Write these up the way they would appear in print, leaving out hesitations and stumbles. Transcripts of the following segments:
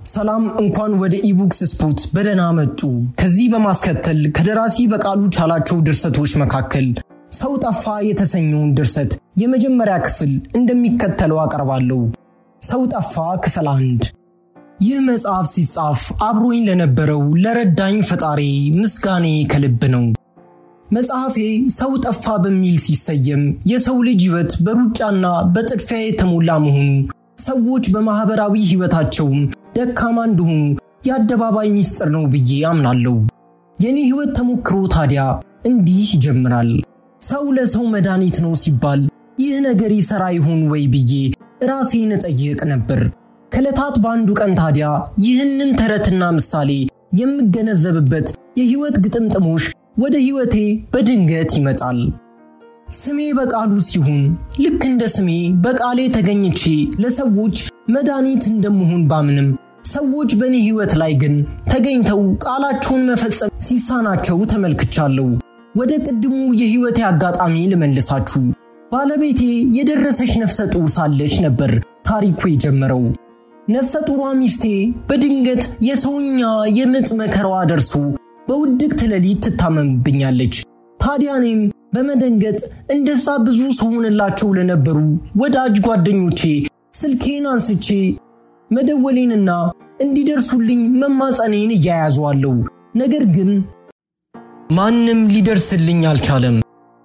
ሰላም እንኳን ወደ ኢቡክስ ስፖርት በደህና መጡ። ከዚህ በማስከተል ከደራሲ በቃሉ ቻላቸው ድርሰቶች መካከል ሰው ጠፋ የተሰኘውን ድርሰት የመጀመሪያ ክፍል እንደሚከተለው አቀርባለሁ። ሰው ጠፋ ክፍል 1። ይህ መጽሐፍ ሲጻፍ አብሮኝ ለነበረው ለረዳኝ ፈጣሪ ምስጋኔ ከልብ ነው። መጽሐፌ ሰው ጠፋ በሚል ሲሰየም የሰው ልጅ ህይወት በሩጫና በጥድፊያ የተሞላ መሆኑ ሰዎች በማህበራዊ ህይወታቸው ደካማ እንደሆኑ የአደባባይ ሚስጥር ነው ብዬ አምናለሁ። የኔ ህይወት ተሞክሮ ታዲያ እንዲህ ይጀምራል። ሰው ለሰው መድኃኒት ነው ሲባል ይህ ነገር ይሰራ ይሆን ወይ ብዬ ራሴን ጠይቅ ነበር። ከለታት በአንዱ ቀን ታዲያ ይህንን ተረትና ምሳሌ የምገነዘብበት የህይወት ግጥምጥሞሽ ወደ ህይወቴ በድንገት ይመጣል። ስሜ በቃሉ ሲሆን ልክ እንደ ስሜ በቃሌ ተገኝቼ ለሰዎች መድኃኒት እንደምሆን ባምንም ሰዎች በኔ ህይወት ላይ ግን ተገኝተው ቃላቸውን መፈጸም ሲሳናቸው ተመልክቻለሁ። ወደ ቀድሙ የህይወቴ አጋጣሚ ልመልሳችሁ። ባለቤቴ የደረሰች ነፍሰ ጡር ሳለች ነበር ታሪኩ የጀመረው። ነፍሰ ጡሯ ሚስቴ በድንገት የሰውኛ የምጥ መከራዋ ደርሶ በውድቅት ሌሊት ትታመምብኛለች። ታዲያ እኔም በመደንገጥ እንደዛ ብዙ ሰውንላቸው ለነበሩ ወዳጅ ጓደኞቼ ስልኬን አንስቼ መደወሌንና እንዲደርሱልኝ መማጸኔን ያያዟለሁ። ነገር ግን ማንም ሊደርስልኝ አልቻለም።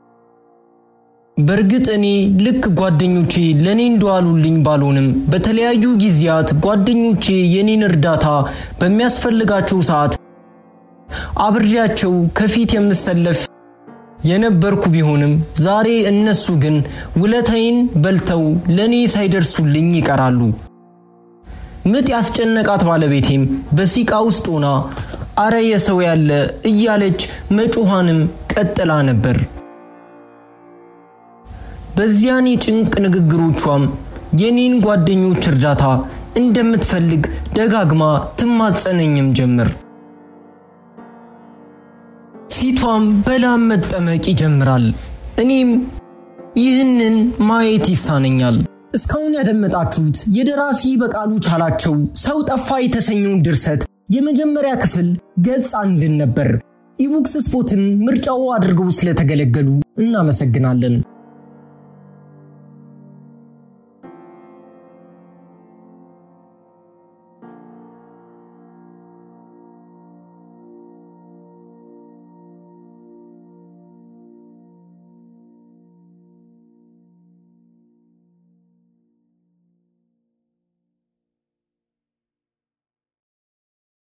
በርግጥ እኔ ልክ ጓደኞቼ ለኔ እንደዋሉልኝ ባልሆንም በተለያዩ ጊዜያት ጓደኞቼ የኔን እርዳታ በሚያስፈልጋቸው ሰዓት አብሬያቸው ከፊት የምሰለፍ የነበርኩ ቢሆንም ዛሬ እነሱ ግን ውለታዬን በልተው ለኔ ሳይደርሱልኝ ይቀራሉ። ምጥ ያስጨነቃት ባለቤቴም በሲቃ ውስጥ ሆና አረ የሰው ያለ እያለች መጮሃንም ቀጥላ ነበር። በዚያኔ ጭንቅ ንግግሮቿም የኔን ጓደኞች እርዳታ እንደምትፈልግ ደጋግማ ትማጸነኝም ጀመር። ፊቷም በላም መጠመቅ ይጀምራል። እኔም ይህንን ማየት ይሳነኛል። እስካሁን ያደመጣችሁት የደራሲ በቃሉ ቻላቸው ሰው ጠፋ የተሰኘውን ድርሰት የመጀመሪያ ክፍል ገጽ 1 ነበር። ኢቡክስ ስፖርትን ምርጫው አድርገው ስለተገለገሉ እናመሰግናለን።